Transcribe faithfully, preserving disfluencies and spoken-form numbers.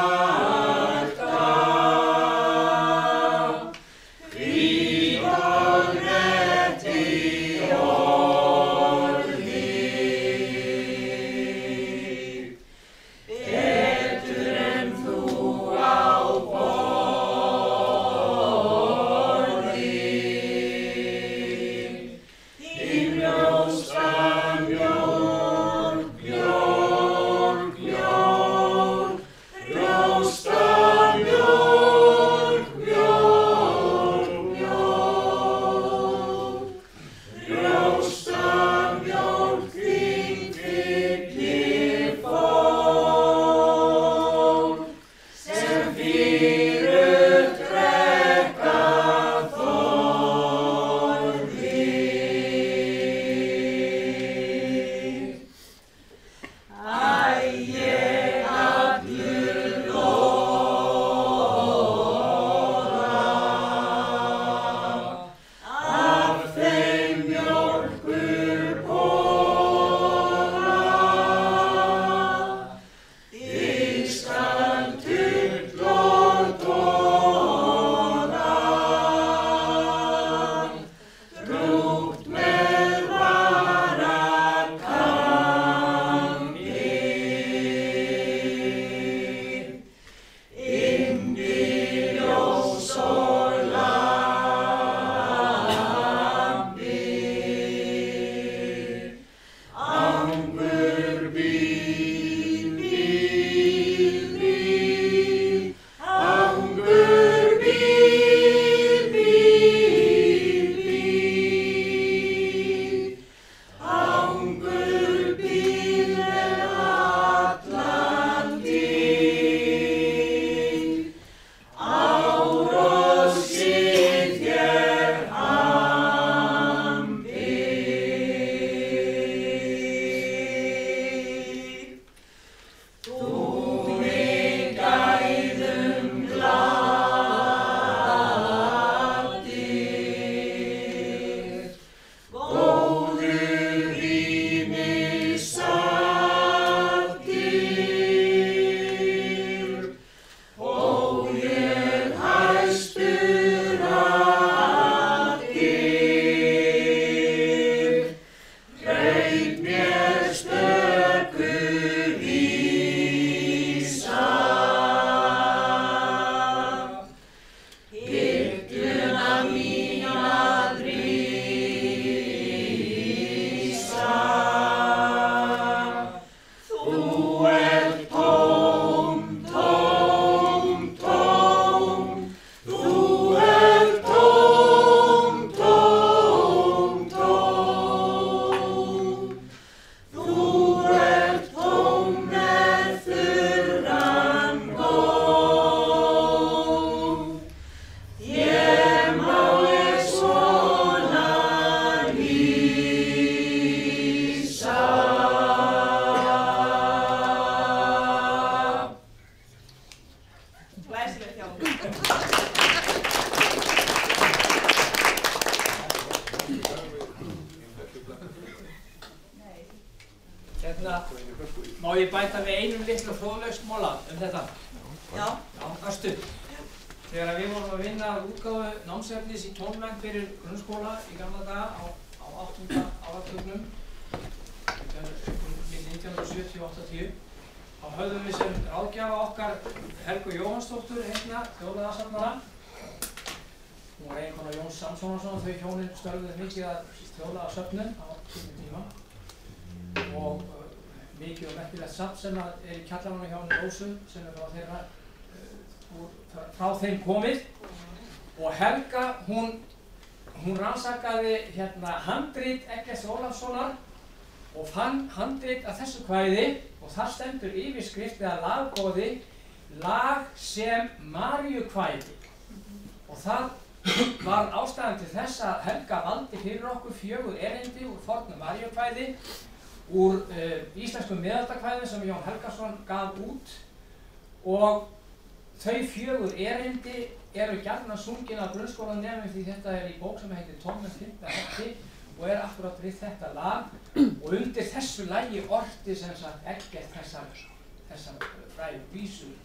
Hérna, má ég bæta við einum litlu fróðlaust móla um þetta? Já. Já, örstutt. Þegar við vorum að vinna útgáfu námsefnis í tónmennt fyrir grunnskóla í gamla daga á, á áttunda áratugnum, nítján hundruð sjötíu og áttatíu, þá höfðum við sem ráðgjafa okkar Helgu Jóhannsdóttur hérna, þjóðlagarsafnara. Hún var eiginkona Jóns Samsónason og þau hjónin störfuðu mikið að þjóðlagasöfnun á sínum tíma. Og uh, mikið og merkilegt safn sem er í kjallaranum hjá henni Rósu sem er frá, þeirra, uh, úr, frá þeim komið. Og Helga, hún, hún rannsakaði hérna handrit Eggerts Ólafssonar og fann handrit af þessu kvæði og þar stendur yfirskrift eða lagboði lag sem Maríukvæði. Og það var ástæðan til þess að Helga valdi fyrir okkur fjögur erindi úr fornu Maríukvæði úr uh, íslenskum miðaldakvæðum sem Jón Helgason gaf út og þau fjögur erindi eru gjarnan sungin af grunnskólanemum því þetta er í bók sem heitir Tónmennt fimmta hefti og er akkurat við þetta lag og undir þessu lagi orti sem sagt Eggert þessar, þessar frægu vísur